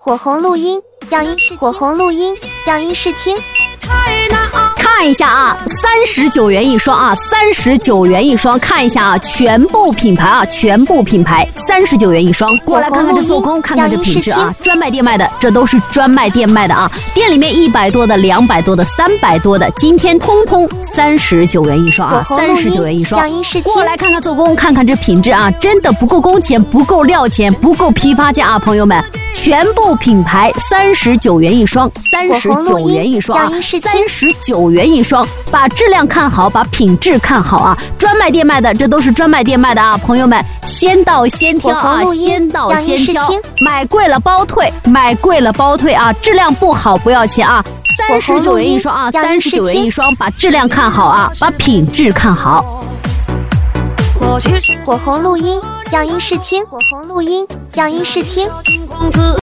火红录音样音试火红录音样音试听。 看一下啊，39元一双啊，39元一双，看一下啊，全部品牌啊，全部品牌39元一双，过来看看这做工，看看这品质啊，专卖店卖的，这都是专卖店卖的啊，店里面100多的、200多的、300多的，今天通通39元一双啊，39元一双，过来看看做工，看看这品质啊，真的不够工钱，不够料钱，不够批发价啊，朋友们。全部品牌39元一双，39元一双啊，39元一双，把质量看好，把品质看好啊！专卖店卖的，这都是专卖店卖的啊，朋友们，先到先挑啊，先到先挑，买贵了包退，买贵了包退啊！质量不好不要钱啊，39元一双啊，39元一双，把质量看好啊，把品质看好。 火红录音样音试听，火红录音样音试听。